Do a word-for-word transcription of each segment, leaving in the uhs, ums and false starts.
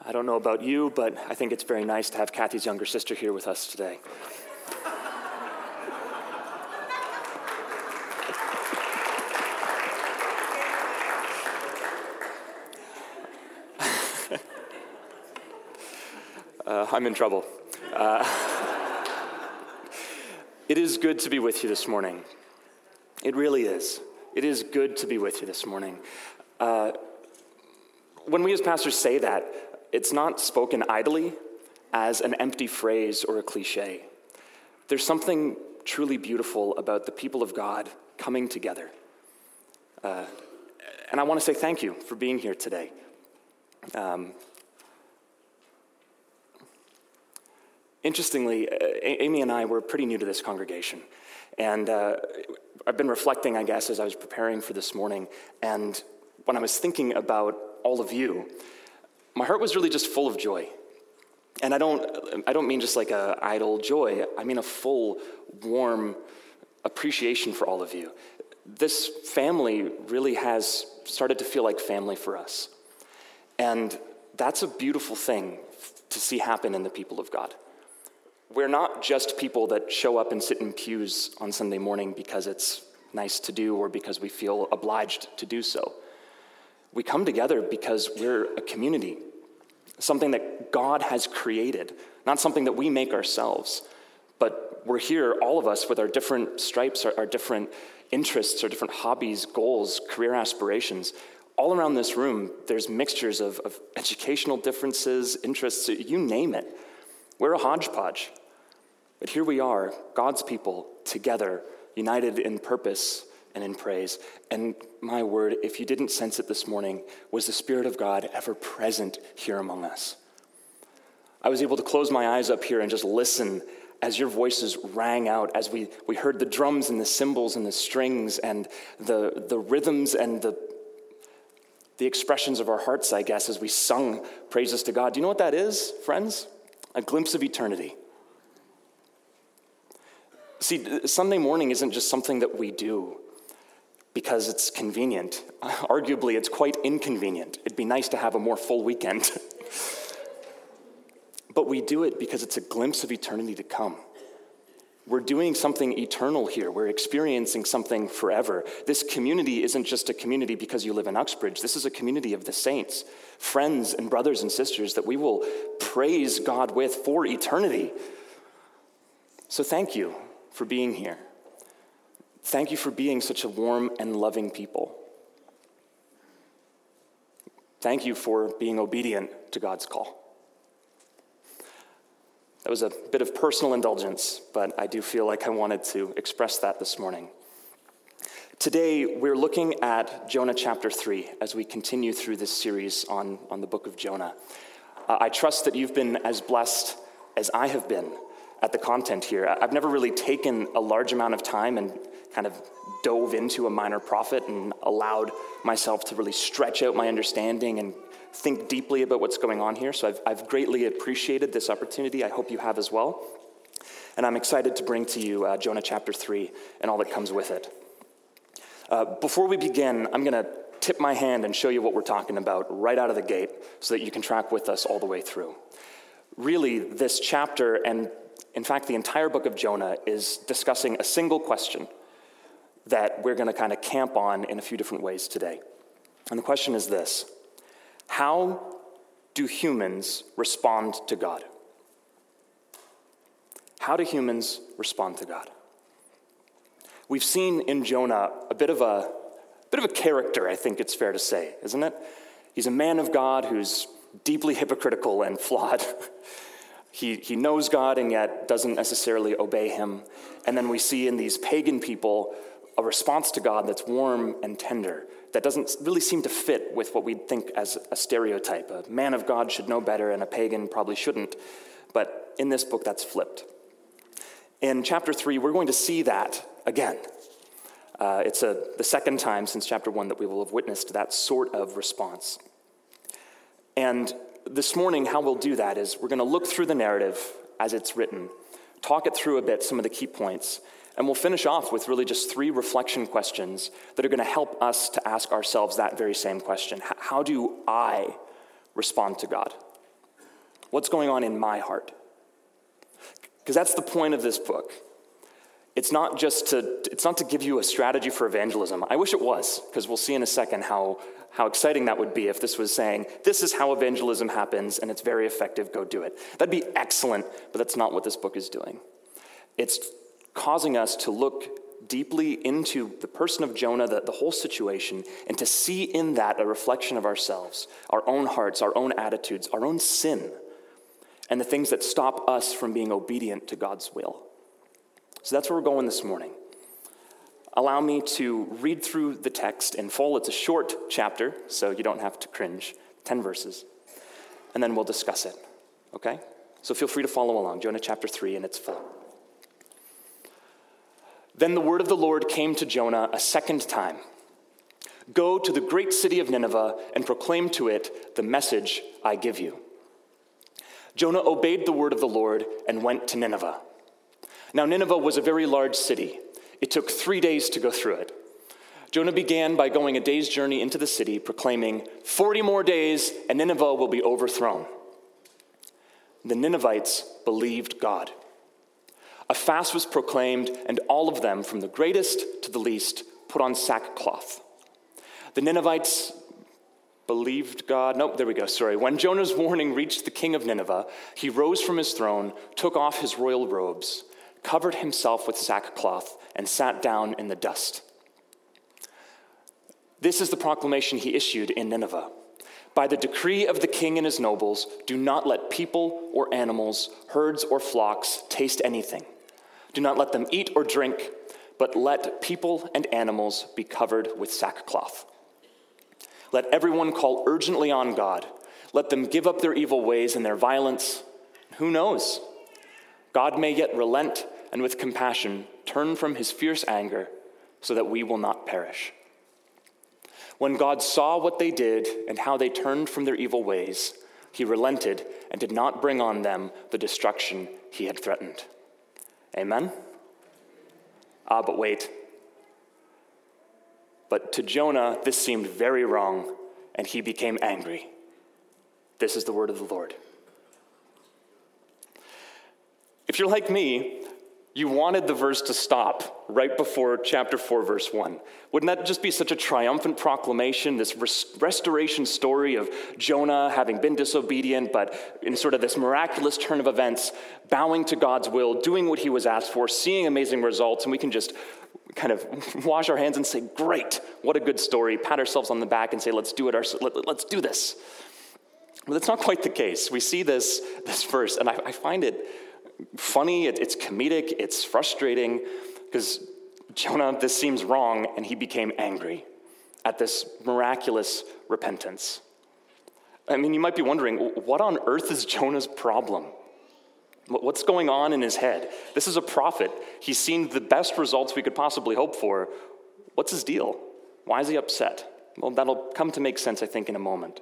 I don't know about you, but I think it's very nice to have Kathy's younger sister here with us today. uh, I'm in trouble. Uh, it is good to be with you this morning. It really is. It is good to be with you this morning. Uh, when we as pastors say that, it's not spoken idly as an empty phrase or a cliche. There's something truly beautiful about the people of God coming together. Uh, and I want to say thank you for being here today. Um, interestingly, uh, Amy and I were pretty new to this congregation. And uh, I've been reflecting, I guess, as I was preparing for this morning. And when I was thinking about all of you, my heart was really just full of joy. And I don't I don't mean just like a idle joy. I mean a full, warm appreciation for all of you. This family really has started to feel like family for us. And that's a beautiful thing to see happen in the people of God. We're not just people that show up and sit in pews on Sunday morning because it's nice to do or because we feel obliged to do so. We come together because we're a community, something that God has created, not something that we make ourselves, but we're here, all of us, with our different stripes, our, our different interests, our different hobbies, goals, career aspirations. All around this room, there's mixtures of, of educational differences, interests, you name it. We're a hodgepodge. But here we are, God's people, together, united in purpose and in praise. And my word, if you didn't sense it this morning, was the Spirit of God ever present here among us? I was able to close my eyes up here and just listen as your voices rang out, as we, we heard the drums and the cymbals and the strings and the, the rhythms and the, the expressions of our hearts, I guess, as we sung praises to God. Do you know what that is, friends? A glimpse of eternity. See, Sunday morning isn't just something that we do because it's convenient. Arguably, it's quite inconvenient. It'd be nice to have a more full weekend. But we do it because it's a glimpse of eternity to come. We're doing something eternal here. We're experiencing something forever. This community isn't just a community because you live in Uxbridge. This is a community of the saints, friends and brothers and sisters that we will praise God with for eternity. So thank you for being here. Thank you for being such a warm and loving people. Thank you for being obedient to God's call. That was a bit of personal indulgence, but I do feel like I wanted to express that this morning. Today, we're looking at Jonah chapter three as we continue through this series on, on the book of Jonah. Uh, I trust that you've been as blessed as I have been at the content here. I've never really taken a large amount of time and kind of dove into a minor prophet and allowed myself to really stretch out my understanding and think deeply about what's going on here. So I've, I've greatly appreciated this opportunity. I hope you have as well. And I'm excited to bring to you uh, Jonah chapter three and all that comes with it. Uh, before we begin, I'm going to tip my hand and show you what we're talking about right out of the gate so that you can track with us all the way through. Really, this chapter, and in fact, the entire book of Jonah, is discussing a single question that we're going to kind of camp on in a few different ways today. And the question is this: how do humans respond to God? How do humans respond to God? We've seen in Jonah a bit of a, a bit of a character, I think it's fair to say, isn't it? He's a man of God who's deeply hypocritical and flawed. He, he knows God and yet doesn't necessarily obey him. And then we see in these pagan people a response to God that's warm and tender, that doesn't really seem to fit with what we'd think as a stereotype. A man of God should know better and a pagan probably shouldn't. But in this book, that's flipped. In chapter three, we're going to see that again. Uh, it's a, the second time since chapter one that we will have witnessed that sort of response. And this morning, how we'll do that is we're going to look through the narrative as it's written, talk it through a bit, some of the key points, and we'll finish off with really just three reflection questions that are going to help us to ask ourselves that very same question. How do I respond to God? What's going on in my heart? Because that's the point of this book. It's not just to, it's not to give you a strategy for evangelism. I wish it was, because we'll see in a second how, how exciting that would be if this was saying, this is how evangelism happens, and it's very effective, go do it. That'd be excellent, but that's not what this book is doing. It's causing us to look deeply into the person of Jonah, the, the whole situation, and to see in that a reflection of ourselves, our own hearts, our own attitudes, our own sin, and the things that stop us from being obedient to God's will. So that's where we're going this morning. Allow me to read through the text in full. It's a short chapter, so you don't have to cringe. Ten verses. And then we'll discuss it, okay? So feel free to follow along. Jonah chapter three, and it's full. Then the word of the Lord came to Jonah a second time. Go to the great city of Nineveh and proclaim to it the message I give you. Jonah obeyed the word of the Lord and went to Nineveh. Now Nineveh was a very large city. It took three days to go through it. Jonah began by going a day's journey into the city, proclaiming, forty more days and Nineveh will be overthrown. The Ninevites believed God. A fast was proclaimed, and all of them, from the greatest to the least, put on sackcloth. The Ninevites believed God. Nope, there we go, sorry. When Jonah's warning reached the king of Nineveh, he rose from his throne, took off his royal robes, covered himself with sackcloth, and sat down in the dust. This is the proclamation he issued in Nineveh. By the decree of the king and his nobles, do not let people or animals, herds or flocks taste anything. Do not let them eat or drink, but let people and animals be covered with sackcloth. Let everyone call urgently on God. Let them give up their evil ways and their violence. Who knows? God may yet relent and with compassion turn from his fierce anger so that we will not perish. When God saw what they did and how they turned from their evil ways, he relented and did not bring on them the destruction he had threatened. Amen? Ah, but wait. But to Jonah, this seemed very wrong, and he became angry. This is the word of the Lord. If you're like me, you wanted the verse to stop right before chapter four, verse one. Wouldn't that just be such a triumphant proclamation, this res- restoration story of Jonah having been disobedient, but in sort of this miraculous turn of events, bowing to God's will, doing what he was asked for, seeing amazing results, and we can just kind of wash our hands and say, great, what a good story, pat ourselves on the back and say, let's do it, our, let, let's do this. But that's not quite the case. We see this, this verse, and I, I find it funny, it, it's comedic, it's frustrating, because Jonah, this seems wrong, and he became angry at this miraculous repentance. I mean, you might be wondering, what on earth is Jonah's problem? What's going on in his head? This is a prophet. He's seen the best results we could possibly hope for. What's his deal? Why is he upset? Well, that'll come to make sense, I think, in a moment.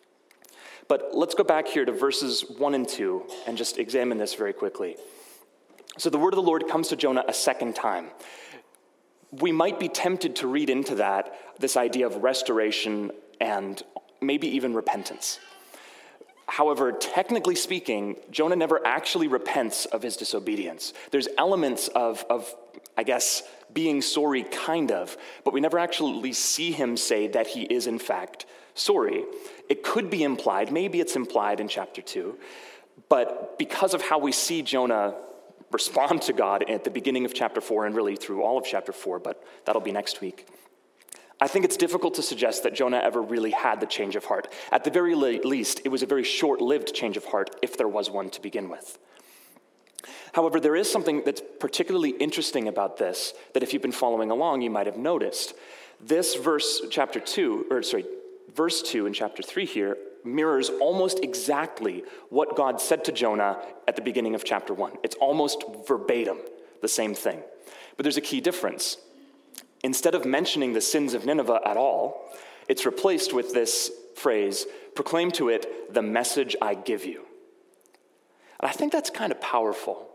But let's go back here to verses one and two and just examine this very quickly. So the word of the Lord comes to Jonah a second time. We might be tempted to read into that this idea of restoration and maybe even repentance. However, technically speaking, Jonah never actually repents of his disobedience. There's elements of, of, I guess, being sorry, kind of, but we never actually see him say that he is, in fact, sorry. It could be implied, maybe it's implied in chapter two, but because of how we see Jonah respond to God at the beginning of chapter four and really through all of chapter four, but that'll be next week, I think it's difficult to suggest that Jonah ever really had the change of heart. At the very least, it was a very short-lived change of heart, if there was one to begin with. However, there is something that's particularly interesting about this that if you've been following along, you might have noticed. This verse, chapter two, or sorry, verse two in chapter three here, mirrors almost exactly what God said to Jonah at the beginning of chapter one. It's almost verbatim, the same thing. But there's a key difference. Instead of mentioning the sins of Nineveh at all, it's replaced with this phrase, proclaim to it the message I give you. And I think that's kind of powerful.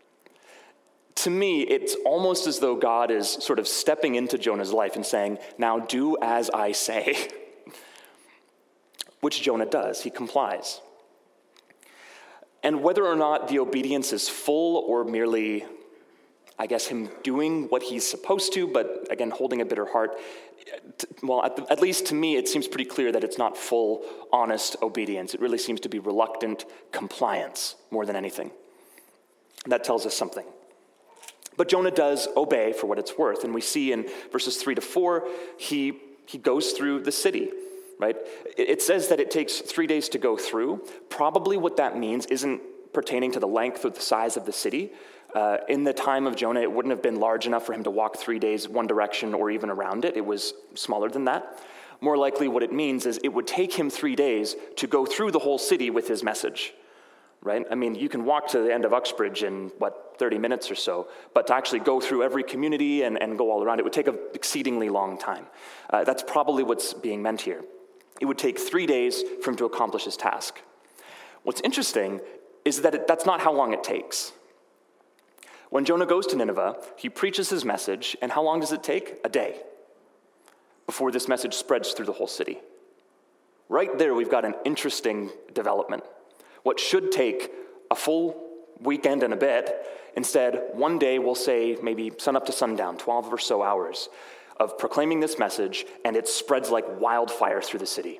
To me, it's almost as though God is sort of stepping into Jonah's life and saying, now do as I say, which Jonah does. He complies. And whether or not the obedience is full or merely, I guess, him doing what he's supposed to, but again, holding a bitter heart, well, at, the, at least to me, it seems pretty clear that it's not full, honest obedience. It really seems to be reluctant compliance more than anything. And that tells us something. But Jonah does obey for what it's worth. And we see in verses three to four, he, he goes through the city, right? It, it says that it takes three days to go through. Probably what that means isn't pertaining to the length or the size of the city. Uh, in the time of Jonah, it wouldn't have been large enough for him to walk three days one direction or even around it. It was smaller than that. More likely what it means is it would take him three days to go through the whole city with his message, right? I mean, you can walk to the end of Uxbridge in, what, thirty minutes or so, but to actually go through every community and, and go all around, it would take an exceedingly long time. Uh, that's probably what's being meant here. It would take three days for him to accomplish his task. What's interesting is that it, that's not how long it takes. When Jonah goes to Nineveh, he preaches his message, and how long does it take? A day before this message spreads through the whole city. Right there, we've got an interesting development. What should take a full weekend and a bit, instead, one day we'll say maybe sun up to sundown, twelve or so hours of proclaiming this message, and it spreads like wildfire through the city.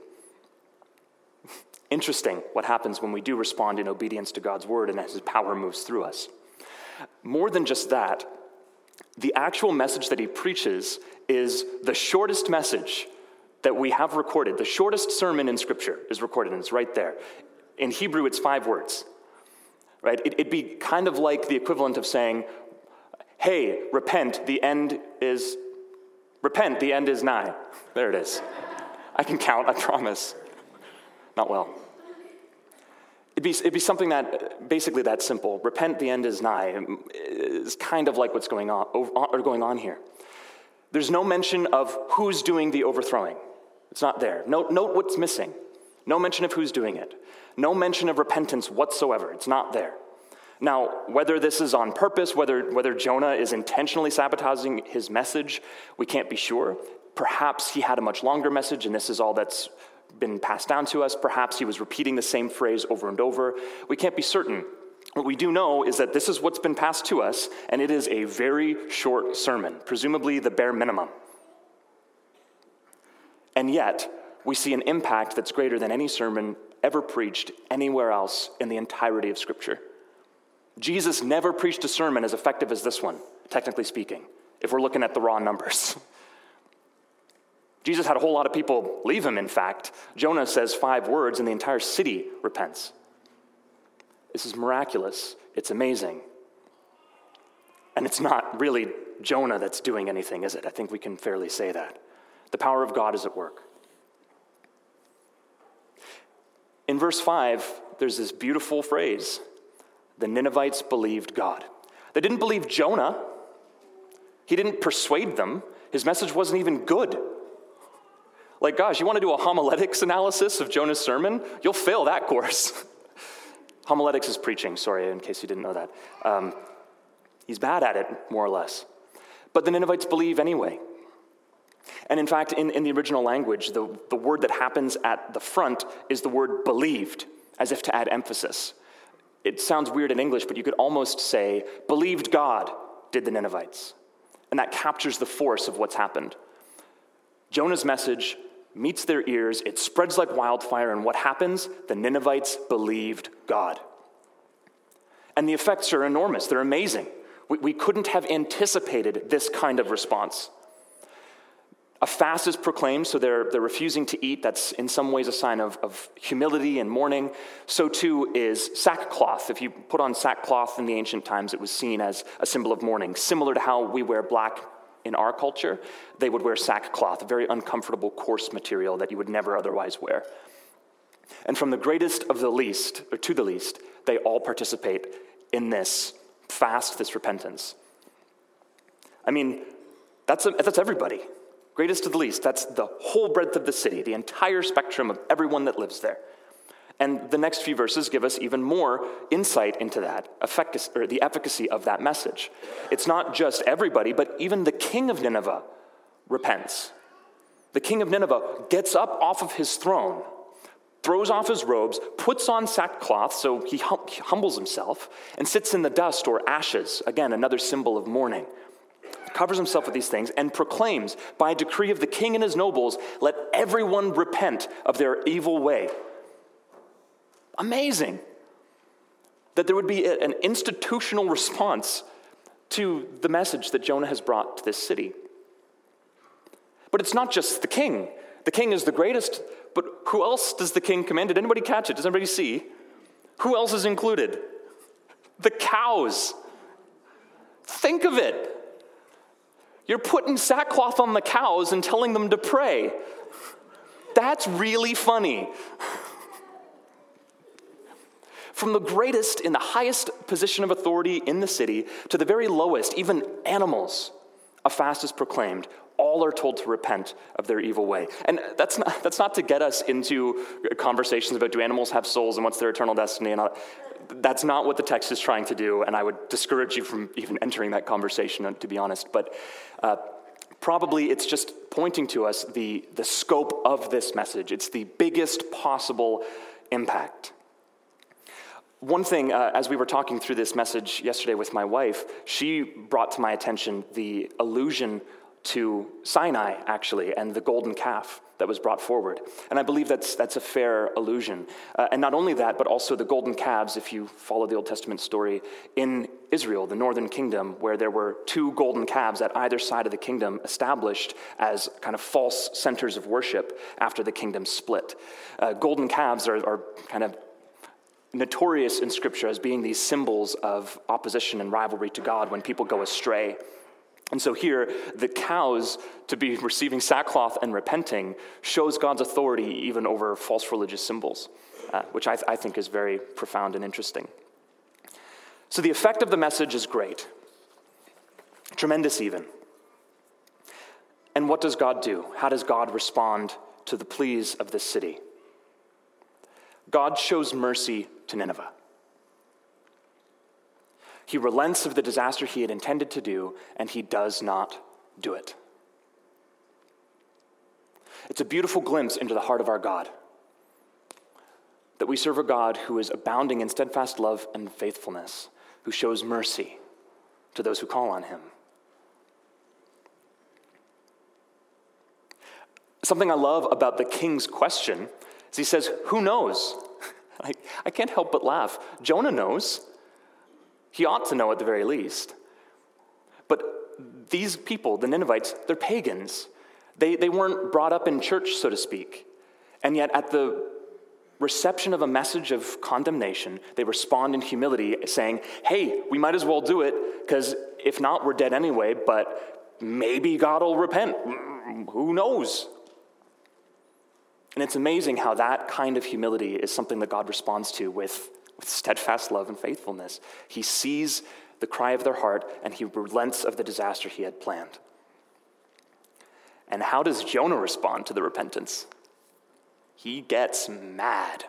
Interesting what happens when we do respond in obedience to God's word and as his power moves through us. More than just that, the actual message that he preaches is the shortest message that we have recorded. The shortest sermon in Scripture is recorded, and it's right there. In Hebrew, it's five words, right? It, it'd be kind of like the equivalent of saying, hey, repent, the end is, repent, the end is nigh. There it is. I can count, I promise. Not well. It'd be, it'd be something that, basically that simple. Repent, the end is nigh. Is kind of like what's going on, or going on here. There's no mention of who's doing the overthrowing. It's not there. Note, note what's missing. No mention of who's doing it. No mention of repentance whatsoever. It's not there. Now, whether this is on purpose, whether, whether Jonah is intentionally sabotaging his message, we can't be sure. Perhaps he had a much longer message, and this is all that's been passed down to us. Perhaps he was repeating the same phrase over and over. We can't be certain. What we do know is that this is what's been passed to us, and it is a very short sermon, presumably the bare minimum. And yet, we see an impact that's greater than any sermon ever preached anywhere else in the entirety of Scripture. Jesus never preached a sermon as effective as this one, technically speaking, if we're looking at the raw numbers. Jesus had a whole lot of people leave him, in fact. Jonah says five words and the entire city repents. This is miraculous. It's amazing. And it's not really Jonah that's doing anything, is it? I think we can fairly say that. The power of God is at work. In verse five, there's this beautiful phrase. The Ninevites believed God. They didn't believe Jonah. He didn't persuade them. His message wasn't even good. Like, gosh, you want to do a homiletics analysis of Jonah's sermon? You'll fail that course. Homiletics is preaching, sorry, in case you didn't know that. Um, he's bad at it, more or less. But the Ninevites believe anyway. And in fact, in, in the original language, the, the word that happens at the front is the word believed, as if to add emphasis. It sounds weird in English, but you could almost say, believed God did the Ninevites. And that captures the force of what's happened. Jonah's message meets their ears, it spreads like wildfire, and what happens? The Ninevites believed God. And the effects are enormous, they're amazing. We, we couldn't have anticipated this kind of response. A fast is proclaimed, so they're, they're refusing to eat. That's in some ways a sign of, of humility and mourning. So too is sackcloth. If you put on sackcloth in the ancient times, it was seen as a symbol of mourning. Similar to how we wear black in our culture, they would wear sackcloth, a very uncomfortable, coarse material that you would never otherwise wear. And from the greatest of the least, or to the least, they all participate in this fast, this repentance. I mean, that's, a, that's everybody. Greatest to the least, that's the whole breadth of the city, the entire spectrum of everyone that lives there. And the next few verses give us even more insight into that, efficacy, or the efficacy of that message. It's not just everybody, but even the king of Nineveh repents. The king of Nineveh gets up off of his throne, throws off his robes, puts on sackcloth, so he, hum- he humbles himself, and sits in the dust or ashes, again, another symbol of mourning. Covers himself with these things and proclaims, by decree of the king and his nobles, let everyone repent of their evil way. Amazing that there would be a, an institutional response to the message that Jonah has brought to this city. But it's not just the king. The king is the greatest, but who else does the king command? Did anybody catch it? Does anybody see? Who else is included? The cows. Think of it. You're putting sackcloth on the cows and telling them to pray. That's really funny. From the greatest in the highest position of authority in the city to the very lowest, even animals, a fast is proclaimed. All are told to repent of their evil way. And that's not, that's not to get us into conversations about do animals have souls and what's their eternal destiny and all that. That's not what the text is trying to do, and I would discourage you from even entering that conversation, to be honest. But uh, probably it's just pointing to us the, the scope of this message. It's the biggest possible impact. One thing, uh, as we were talking through this message yesterday with my wife, she brought to my attention the allusion to Sinai, actually, and the golden calf that was brought forward. And I believe that's that's a fair allusion. Uh, and not only that, but also the golden calves, if you follow the Old Testament story, in Israel, the northern kingdom, where there were two golden calves at either side of the kingdom established as kind of false centers of worship after the kingdom split. Uh, golden calves are, are kind of notorious in Scripture as being these symbols of opposition and rivalry to God when people go astray. And so here, the cows to be receiving sackcloth and repenting shows God's authority even over false religious symbols, uh, which I, th- I think is very profound and interesting. So the effect of the message is great, tremendous even. And what does God do? How does God respond to the pleas of this city? God shows mercy to Nineveh. He relents of the disaster he had intended to do, and he does not do it. It's a beautiful glimpse into the heart of our God, that we serve a God who is abounding in steadfast love and faithfulness, who shows mercy to those who call on him. Something I love about the king's question is he says, who knows? I, I can't help but laugh. Jonah knows. He ought to know at the very least. But these people, the Ninevites, they're pagans. They, they weren't brought up in church, so to speak. And yet at the reception of a message of condemnation, they respond in humility, saying, hey, we might as well do it, because if not, we're dead anyway, but maybe God will repent. Who knows? And it's amazing how that kind of humility is something that God responds to with with steadfast love and faithfulness. He sees the cry of their heart, and he relents of the disaster he had planned. And how does Jonah respond to the repentance? He gets mad.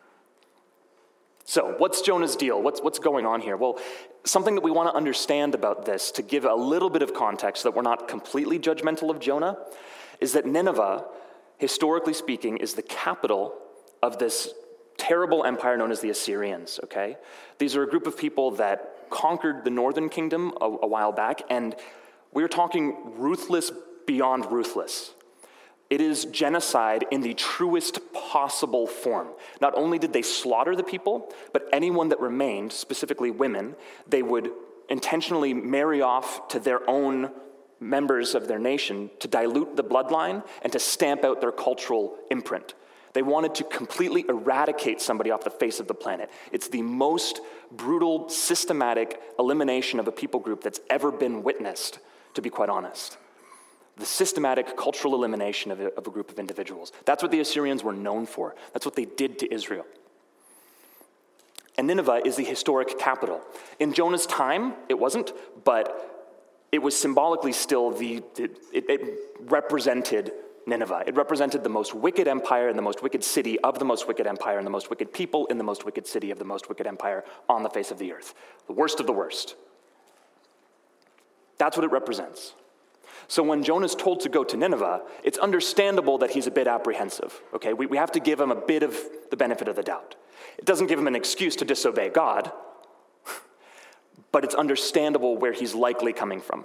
So what's Jonah's deal? What's, what's going on here? Well, something that we want to understand about this, to give a little bit of context so that we're not completely judgmental of Jonah, is that Nineveh, historically speaking, is the capital of this terrible empire known as the Assyrians, okay? These are a group of people that conquered the northern kingdom a, a while back, and we're talking ruthless beyond ruthless. It is genocide in the truest possible form. Not only did they slaughter the people, but anyone that remained, specifically women, they would intentionally marry off to their own members of their nation to dilute the bloodline and to stamp out their cultural imprint. They wanted to completely eradicate somebody off the face of the planet. It's the most brutal, systematic elimination of a people group that's ever been witnessed, to be quite honest. The systematic cultural elimination of a, of a group of individuals. That's what the Assyrians were known for. That's what they did to Israel. And Nineveh is the historic capital. In Jonah's time, it wasn't, but it was symbolically still the, it, it represented Nineveh. It represented the most wicked empire and the most wicked city of the most wicked empire and the most wicked people in the most wicked city of the most wicked empire on the face of the earth. The worst of the worst. That's what it represents. So when Jonah's told to go to Nineveh, it's understandable that he's a bit apprehensive, okay? We, we have to give him a bit of the benefit of the doubt. It doesn't give him an excuse to disobey God, but it's understandable where he's likely coming from.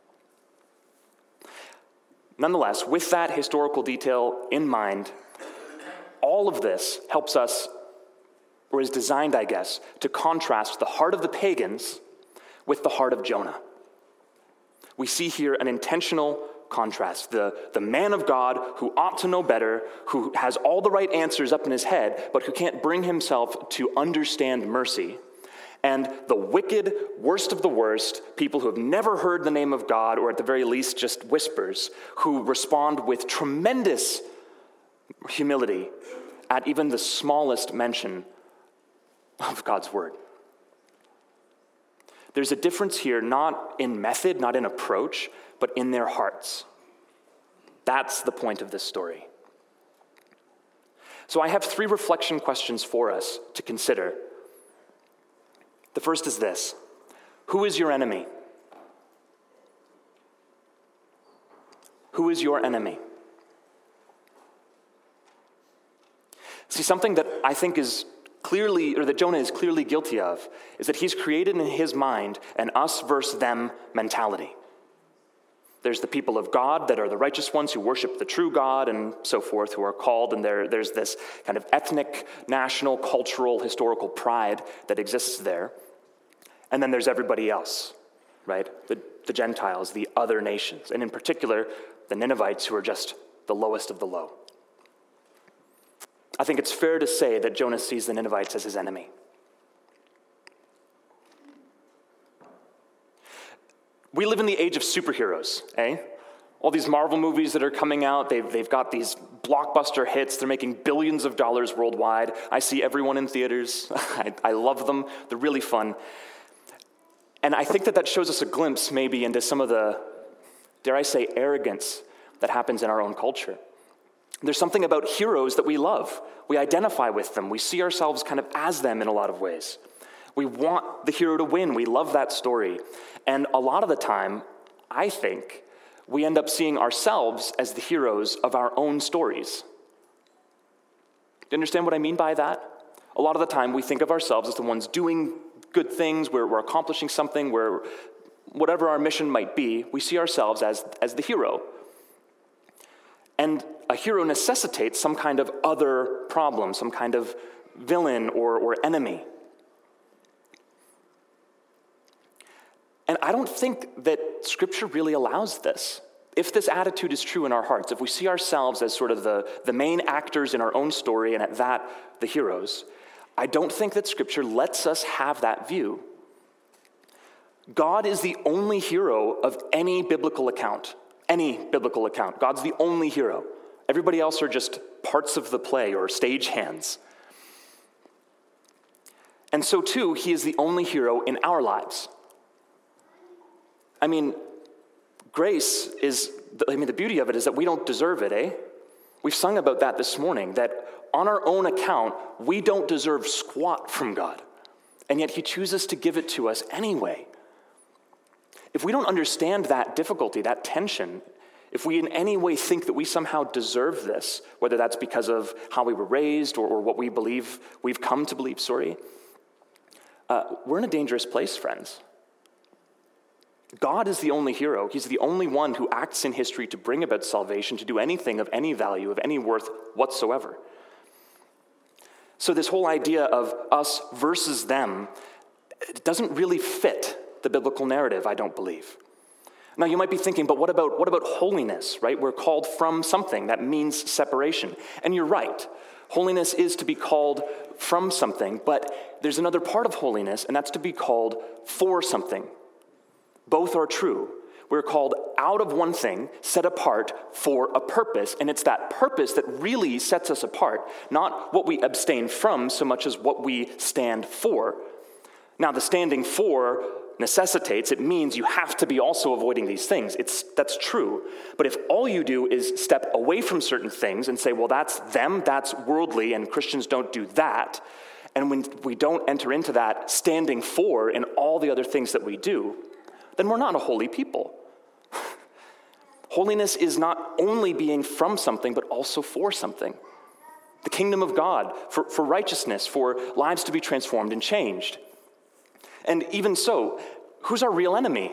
Nonetheless, with that historical detail in mind, all of this helps us, or is designed, I guess, to contrast the heart of the pagans with the heart of Jonah. We see here an intentional contrast. The, the man of God who ought to know better, who has all the right answers up in his head, but who can't bring himself to understand mercy. And the wicked, worst of the worst, people who have never heard the name of God, or at the very least just whispers, who respond with tremendous humility at even the smallest mention of God's word. There's a difference here, not in method, not in approach, but in their hearts. That's the point of this story. So I have three reflection questions for us to consider. The first is this: who is your enemy? Who is your enemy? See, something that I think is clearly, or that Jonah is clearly guilty of, is that he's created in his mind an us versus them mentality. There's the people of God that are the righteous ones who worship the true God and so forth, who are called, and there, there's this kind of ethnic, national, cultural, historical pride that exists there. And then there's everybody else, right? The, the Gentiles, the other nations, and in particular, the Ninevites, who are just the lowest of the low. I think it's fair to say that Jonah sees the Ninevites as his enemy. We live in the age of superheroes, eh? All these Marvel movies that are coming out, they've, they've got these blockbuster hits. They're making billions of dollars worldwide. I see everyone in theaters. I, I love them. They're really fun. And I think that that shows us a glimpse maybe into some of the, dare I say, arrogance that happens in our own culture. There's something about heroes that we love. We identify with them. We see ourselves kind of as them in a lot of ways. We want the hero to win. We love that story. And a lot of the time, I think, we end up seeing ourselves as the heroes of our own stories. Do you understand what I mean by that? A lot of the time, we think of ourselves as the ones doing good things, we're, we're accomplishing something, we're, whatever our mission might be, we see ourselves as, as the hero. And a hero necessitates some kind of other problem, some kind of villain or, or enemy. And I don't think that Scripture really allows this. If this attitude is true in our hearts, if we see ourselves as sort of the, the main actors in our own story, and at that, the heroes, I don't think that Scripture lets us have that view. God is the only hero of any biblical account. Any biblical account. God's the only hero. Everybody else are just parts of the play or stagehands. And so too, he is the only hero in our lives. I mean, grace is, I mean, the beauty of it is that we don't deserve it, eh? We've sung about that this morning, that on our own account, we don't deserve squat from God. And yet he chooses to give it to us anyway. If we don't understand that difficulty, that tension, if we in any way think that we somehow deserve this, whether that's because of how we were raised or, or what we believe, we've come to believe, sorry, uh, we're in a dangerous place, friends. God is the only hero. He's the only one who acts in history to bring about salvation, to do anything of any value, of any worth whatsoever. So this whole idea of us versus them, it doesn't really fit the biblical narrative, I don't believe. Now you might be thinking, but what about what about holiness, right? We're called from something that means separation. And you're right. Holiness is to be called from something, but there's another part of holiness, and that's to be called for something. Both are true. We're called out of one thing, set apart for a purpose, and it's that purpose that really sets us apart, not what we abstain from so much as what we stand for. Now, the standing for necessitates, it means you have to be also avoiding these things. It's that's true. But if all you do is step away from certain things and say, well, that's them, that's worldly, and Christians don't do that, and when we don't enter into that standing for in all the other things that we do, then we're not a holy people. Holiness is not only being from something, but also for something. The kingdom of God, for, for righteousness, for lives to be transformed and changed. And even so, who's our real enemy?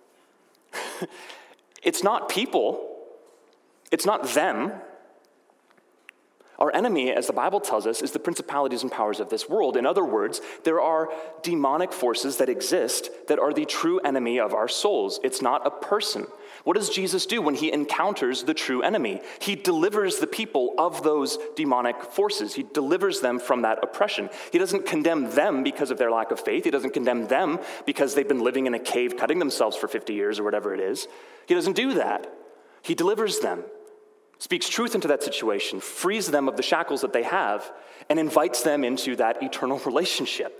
It's not people. It's not them. Our enemy, as the Bible tells us, is the principalities and powers of this world. In other words, there are demonic forces that exist that are the true enemy of our souls. It's not a person. What does Jesus do when he encounters the true enemy? He delivers the people of those demonic forces. He delivers them from that oppression. He doesn't condemn them because of their lack of faith. He doesn't condemn them because they've been living in a cave cutting themselves for fifty years or whatever it is. He doesn't do that. He delivers them, speaks truth into that situation, frees them of the shackles that they have, and invites them into that eternal relationship.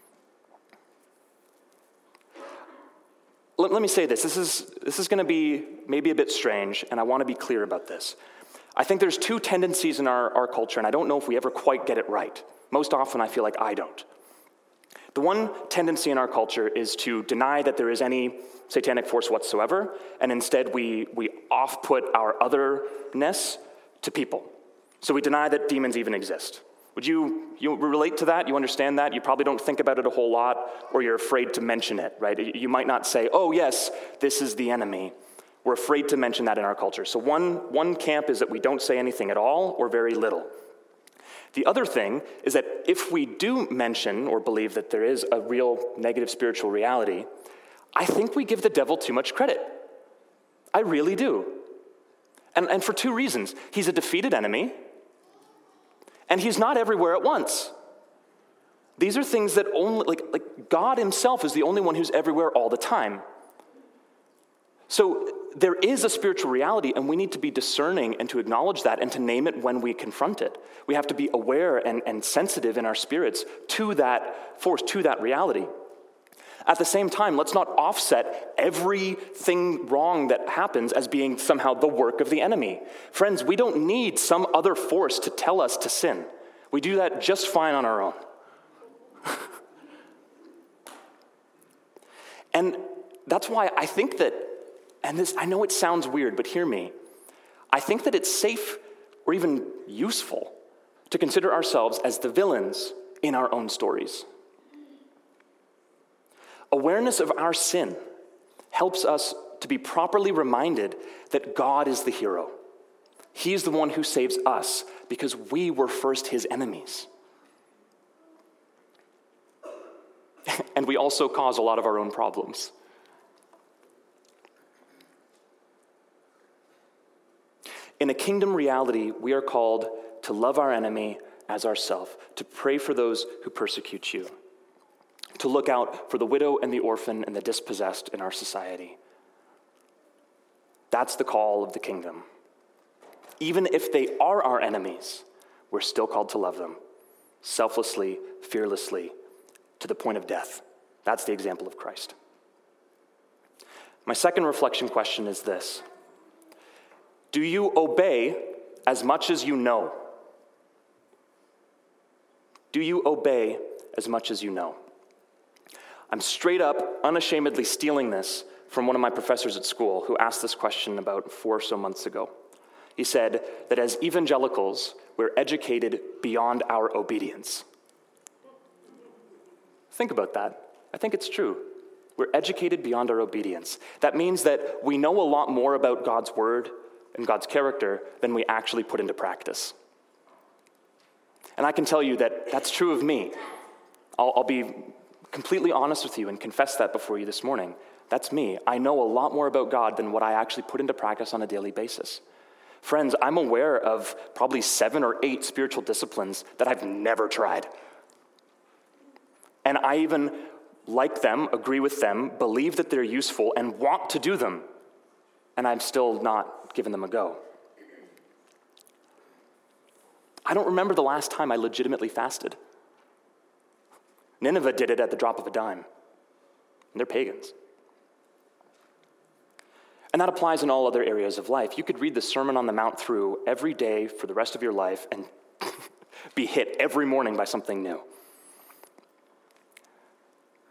Let, let me say this. This is, this is going to be maybe a bit strange, and I want to be clear about this. I think there's two tendencies in our, our culture, and I don't know if we ever quite get it right. Most often, I feel like I don't. The one tendency in our culture is to deny that there is any satanic force whatsoever, and instead we, we off-put our otherness to people. So we deny that demons even exist. Would you, you relate to that? You understand that? You probably don't think about it a whole lot, or you're afraid to mention it, right? You might not say, oh yes, this is the enemy. We're afraid to mention that in our culture. So one, one camp is that we don't say anything at all or very little. The other thing is that if we do mention or believe that there is a real negative spiritual reality, I think we give the devil too much credit. I really do. And, and for two reasons. He's a defeated enemy, and he's not everywhere at once. These are things that only, like, like God himself is the only one who's everywhere all the time. So there is a spiritual reality, and we need to be discerning and to acknowledge that and to name it when we confront it. We have to be aware and, and sensitive in our spirits to that force, to that reality. At the same time, let's not offset everything wrong that happens as being somehow the work of the enemy. Friends, we don't need some other force to tell us to sin. We do that just fine on our own. And that's why I think that, and this, I know it sounds weird, but hear me. I think that it's safe or even useful to consider ourselves as the villains in our own stories. Awareness of our sin helps us to be properly reminded that God is the hero. He's the one who saves us because we were first his enemies. And we also cause a lot of our own problems. In a kingdom reality, we are called to love our enemy as ourselves, to pray for those who persecute you, to look out for the widow and the orphan and the dispossessed in our society. That's the call of the kingdom. Even if they are our enemies, we're still called to love them, selflessly, fearlessly, to the point of death. That's the example of Christ. My second reflection question is this: do you obey as much as you know? Do you obey as much as you know? I'm straight up, unashamedly stealing this from one of my professors at school who asked this question about four or so months ago. He said that as evangelicals, we're educated beyond our obedience. Think about that. I think it's true. We're educated beyond our obedience. That means that we know a lot more about God's word and God's character than we actually put into practice. And I can tell you that that's true of me. I'll, I'll be completely honest with you and confess that before you this morning. That's me. I know a lot more about God than what I actually put into practice on a daily basis. Friends, I'm aware of probably seven or eight spiritual disciplines that I've never tried. And I even like them, agree with them, believe that they're useful, and want to do them. And I'm still not giving them a go. I don't remember the last time I legitimately fasted. Nineveh did it at the drop of a dime. And they're pagans. And that applies in all other areas of life. You could read the Sermon on the Mount through every day for the rest of your life and be hit every morning by something new.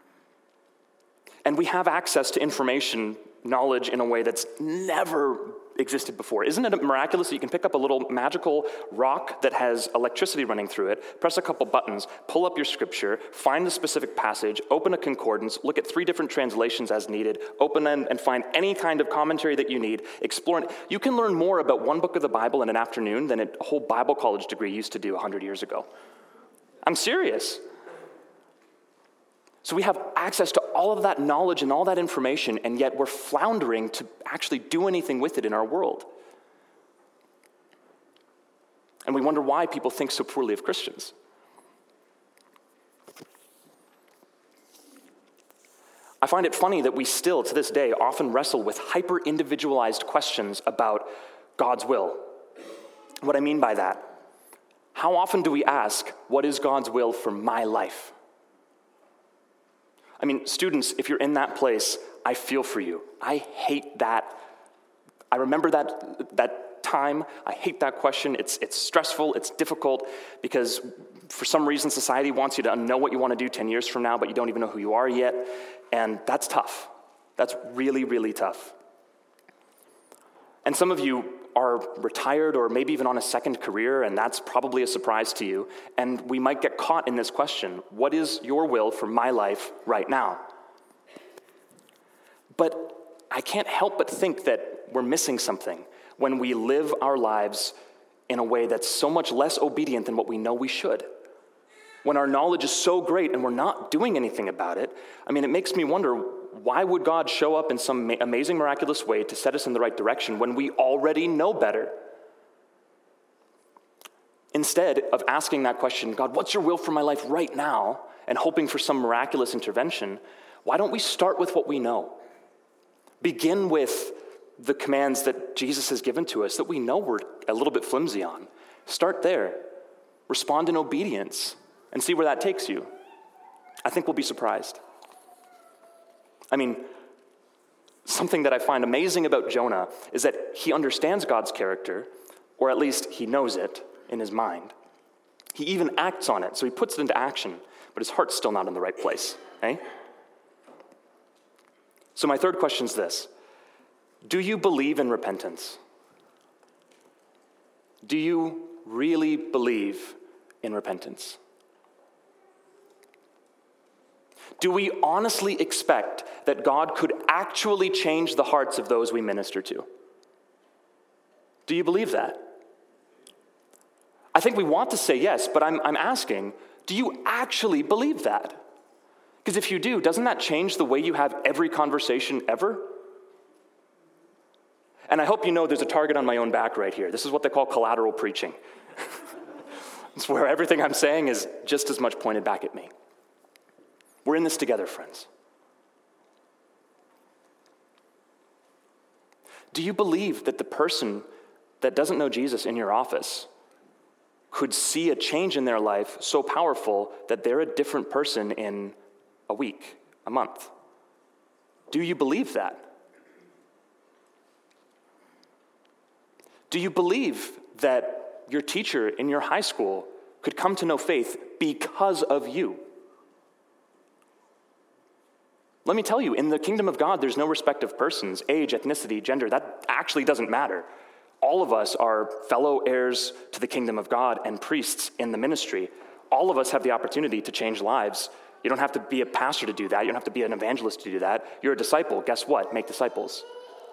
And we have access to information, knowledge in a way that's never existed before. Isn't it miraculous that you can pick up a little magical rock that has electricity running through it, press a couple buttons, pull up your scripture, find the specific passage, open a concordance, look at three different translations as needed, open and, and find any kind of commentary that you need, explore it. You can learn more about one book of the Bible in an afternoon than a whole Bible college degree used to do one hundred years ago. I'm serious. So we have access to all of that knowledge and all that information, and yet we're floundering to actually do anything with it in our world. And we wonder why people think so poorly of Christians. I find it funny that we still, to this day, often wrestle with hyper-individualized questions about God's will. What I mean by that, how often do we ask, what is God's will for my life? I mean, students, if you're in that place, I feel for you. I hate that. I remember that that time. I hate that question. It's it's stressful. It's difficult because for some reason society wants you to know what you want to do ten years from now, but you don't even know who you are yet. And that's tough. That's really, really tough. And some of you are retired or maybe even on a second career, and that's probably a surprise to you. And we might get caught in this question, what is your will for my life right now? But I can't help but think that we're missing something when we live our lives in a way that's so much less obedient than what we know we should. When our knowledge is so great and we're not doing anything about it, I mean, it makes me wonder, why would God show up in some amazing, miraculous way to set us in the right direction when we already know better? Instead of asking that question, God, what's your will for my life right now, and hoping for some miraculous intervention, why don't we start with what we know? Begin with the commands that Jesus has given to us that we know we're a little bit flimsy on. Start there. Respond in obedience and see where that takes you. I think we'll be surprised. I mean, something that I find amazing about Jonah is that he understands God's character, or at least he knows it in his mind. He even acts on it, so he puts it into action, but his heart's still not in the right place, eh? So my third question is this: do you believe in repentance? Do you really believe in repentance? Do we honestly expect that God could actually change the hearts of those we minister to? Do you believe that? I think we want to say yes, but I'm, I'm asking, do you actually believe that? Because if you do, doesn't that change the way you have every conversation ever? And I hope you know there's a target on my own back right here. This is what they call collateral preaching. It's where everything I'm saying is just as much pointed back at me. We're in this together, friends. Do you believe that the person that doesn't know Jesus in your office could see a change in their life so powerful that they're a different person in a week, a month? Do you believe that? Do you believe that your teacher in your high school could come to know faith because of you? Let me tell you, in the kingdom of God, there's no respect of persons, age, ethnicity, gender. That actually doesn't matter. All of us are fellow heirs to the kingdom of God and priests in the ministry. All of us have the opportunity to change lives. You don't have to be a pastor to do that. You don't have to be an evangelist to do that. You're a disciple. Guess what? Make disciples.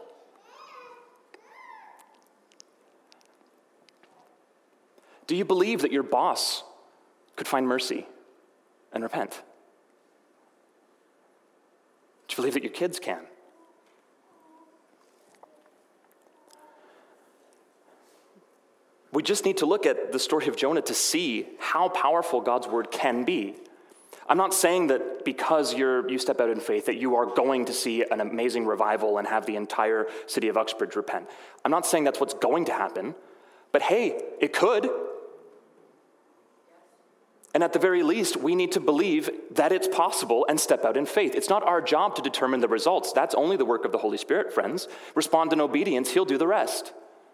Do you believe that your boss could find mercy and repent? Do you believe that your kids can? We just need to look at the story of Jonah to see how powerful God's word can be. I'm not saying that because you're, you step out in faith that you are going to see an amazing revival and have the entire city of Uxbridge repent. I'm not saying that's what's going to happen, but hey, it could. And at the very least, we need to believe that it's possible and step out in faith. It's not our job to determine the results. That's only the work of the Holy Spirit, friends. Respond in obedience, he'll do the rest.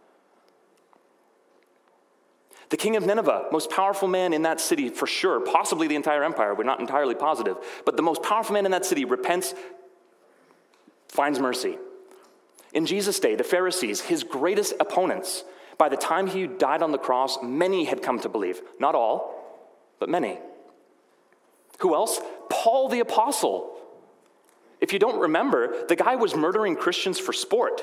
The king of Nineveh, most powerful man in that city for sure, possibly the entire empire, we're not entirely positive, but the most powerful man in that city repents, finds mercy. In Jesus' day, the Pharisees, his greatest opponents, by the time he died on the cross, many had come to believe. Not all, but many. Who else? Paul the Apostle. If you don't remember, the guy was murdering Christians for sport.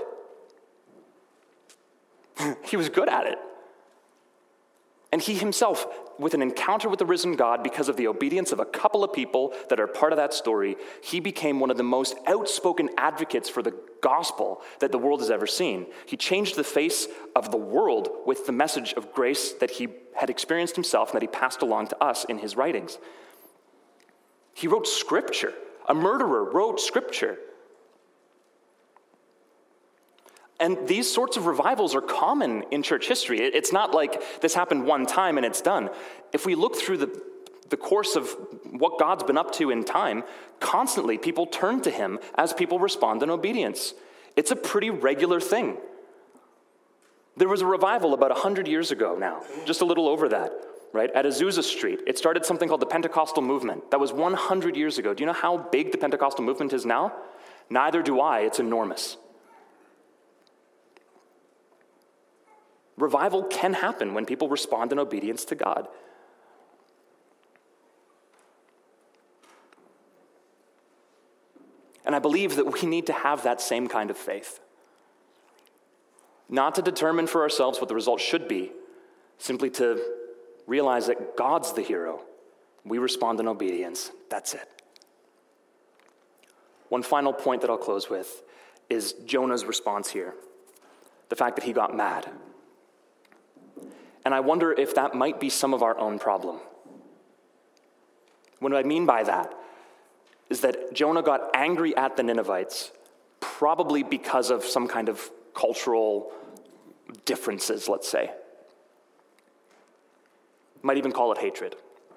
He was good at it. And he himself, with an encounter with the risen God, because of the obedience of a couple of people that are part of that story, he became one of the most outspoken advocates for the gospel that the world has ever seen. He changed the face of the world with the message of grace that he had experienced himself and that he passed along to us in his writings. He wrote scripture. A murderer wrote scripture. And these sorts of revivals are common in church history. It's not like this happened one time and it's done. If we look through the, the course of what God's been up to in time, constantly people turn to him as people respond in obedience. It's a pretty regular thing. There was a revival about one hundred years ago now, just a little over that, right, at Azusa Street. It started something called the Pentecostal movement. That was one hundred years ago. Do you know how big the Pentecostal movement is now? Neither do I. It's enormous. Revival can happen when people respond in obedience to God. And I believe that we need to have that same kind of faith. Not to determine for ourselves what the result should be, simply to realize that God's the hero. We respond in obedience. That's it. One final point that I'll close with is Jonah's response here. The fact that he got mad. And I wonder if that might be some of our own problem. What I mean by that is that Jonah got angry at the Ninevites, probably because of some kind of cultural differences, let's say. Might even call it hatred.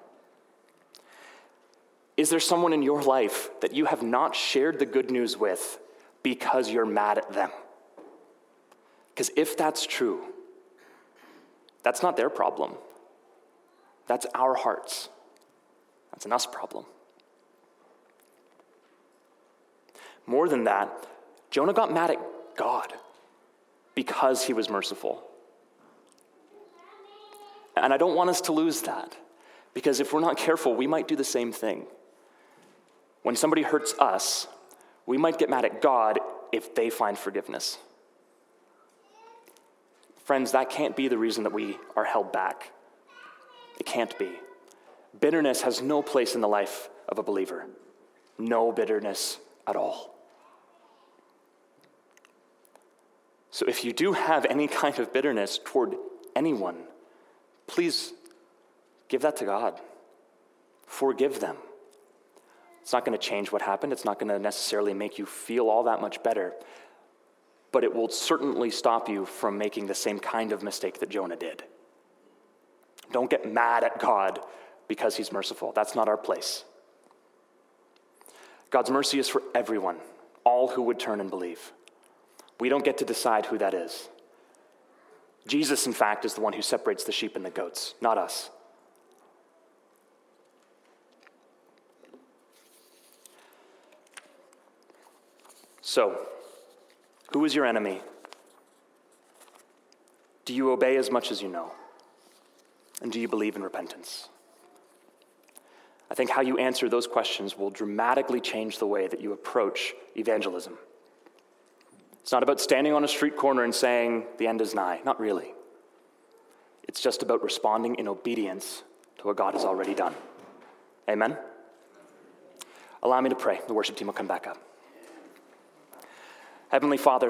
Is there someone in your life that you have not shared the good news with because you're mad at them? Because if that's true, that's not their problem. That's our hearts. That's an us problem. More than that, Jonah got mad at God because he was merciful. And I don't want us to lose that, because if we're not careful, we might do the same thing. When somebody hurts us, we might get mad at God if they find forgiveness. Friends, that can't be the reason that we are held back. It can't be. Bitterness has no place in the life of a believer. No bitterness at all. So if you do have any kind of bitterness toward anyone, please give that to God. Forgive them. It's not going to change what happened. It's not going to necessarily make you feel all that much better. But it will certainly stop you from making the same kind of mistake that Jonah did. Don't get mad at God because he's merciful. That's not our place. God's mercy is for everyone, all who would turn and believe. We don't get to decide who that is. Jesus, in fact, is the one who separates the sheep and the goats, not us. So, who is your enemy? Do you obey as much as you know? And do you believe in repentance? I think how you answer those questions will dramatically change the way that you approach evangelism. It's not about standing on a street corner and saying, the end is nigh. Not really. It's just about responding in obedience to what God has already done. Amen? Allow me to pray. The worship team will come back up. Heavenly Father,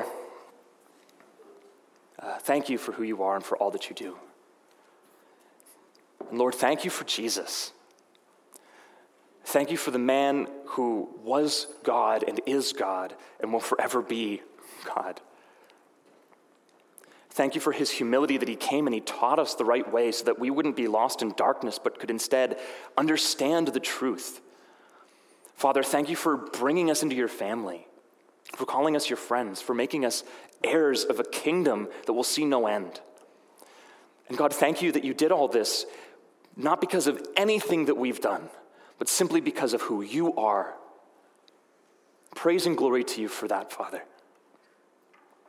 uh, thank you for who you are and for all that you do. And Lord, thank you for Jesus. Thank you for the man who was God and is God and will forever be God. Thank you for his humility that he came and he taught us the right way so that we wouldn't be lost in darkness but could instead understand the truth. Father, thank you for bringing us into your family, for calling us your friends, for making us heirs of a kingdom that will see no end. And God, thank you that you did all this not because of anything that we've done, but simply because of who you are. Praise and glory to you for that, Father.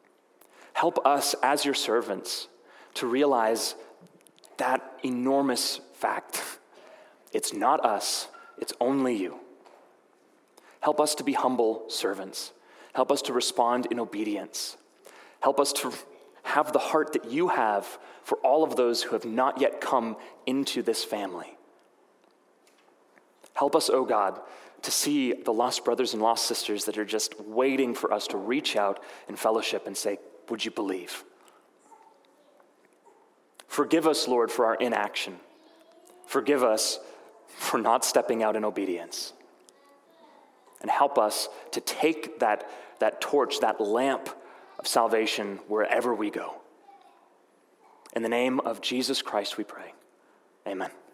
Help us as your servants to realize that enormous fact. It's not us, it's only you. Help us to be humble servants. Help us to respond in obedience. Help us to have the heart that you have for all of those who have not yet come into this family. Help us, O God, to see the lost brothers and lost sisters that are just waiting for us to reach out in fellowship and say, would you believe? Forgive us, Lord, for our inaction. Forgive us for not stepping out in obedience. And help us to take that, that torch, that lamp of salvation wherever we go. In the name of Jesus Christ we pray. Amen.